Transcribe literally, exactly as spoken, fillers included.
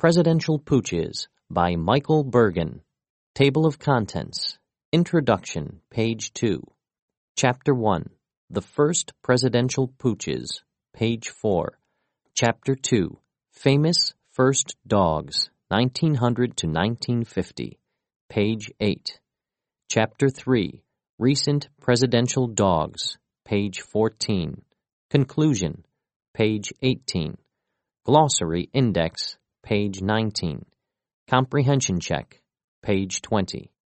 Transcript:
Presidential Pooches by Michael Bergen. Table of Contents. Introduction, page two. Chapter one. The First Presidential Pooches, page four. Chapter two. Famous First Dogs, nineteen hundred to nineteen fifty, page eight. Chapter three. Recent Presidential Dogs, page fourteen. Conclusion, page eighteen. Glossary Index, page nineteen. Comprehension Check, page twenty.